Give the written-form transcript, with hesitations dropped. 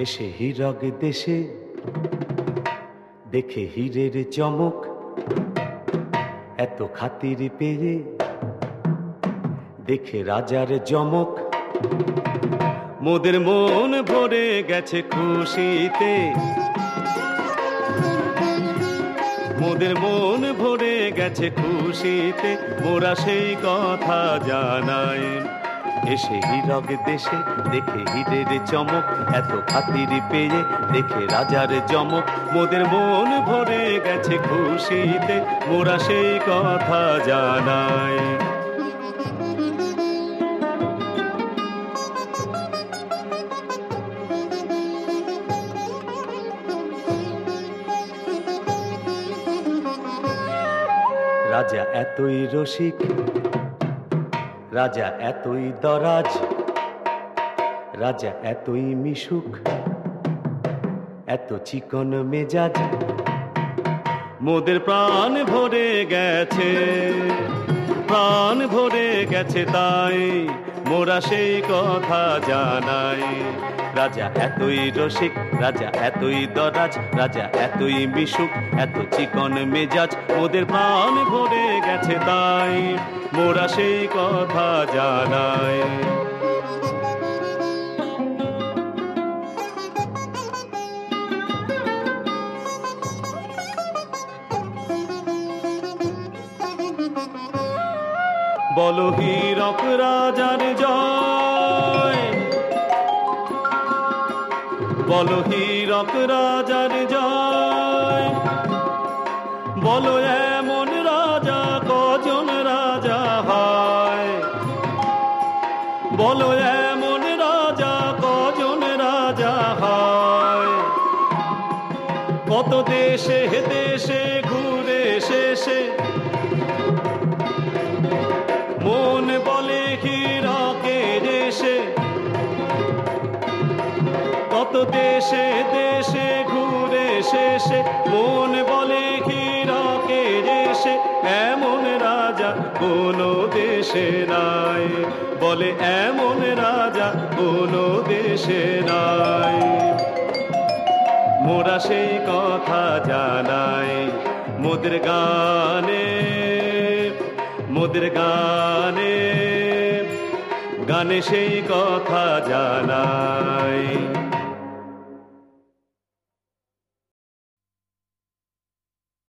এসে হীরক দেশে দেখে হীরের চমক, এত খাতির পেয়ে দেখে রাজার জমক। মোদের মন ভরে গেছে খুশিতে, মোদের মন ভরে গেছে খুশিতে, মোরা সেই কথা জানাই। এসে হীরক দেশে দেখে হীরের চমক, এত খাতির পেয়ে দেখে রাজার জমক। মোদের মন ভরে গেছে খুশিতে, মোরা সেই কথা জানাই। রাজা এতই রসিক, রাজা এতই দরাজ, রাজা এতই মিশুক, এত চিকন মেজাজ। মোদের প্রাণ ভরে গেছে, প্রাণ ভরে গেছে, তাই মোরা সেই কথা জানাই। রাজা এতই রসিক, রাজা এতই দরাজ, রাজা এতই মিশুক, এত চিকন মেজাজ। মোদের প্রাণ ভরে গেছে, তাই মোরা সেই কথা জানাই। বলো হীরক রাজার জয়, বলো হীরক রাজার জয়। বলো এমন রাজা কজন রাজা হয়, বলো এমন রাজা কজন রাজা হয়। কত দেশে দেশে ঘুরে শেষে মন বলে হীরকের এসে। কত দেশে দেশে ঘুরে শেষে মন বলে হীরকের এসে। এমন রাজা কোনো দেশে নাই, বলে এমন রাজা কোনো দেশে নাই। মোরা সেই কথা জানাই মোদের গানে, মোদের গানে, গানে সেই কথা জানাই।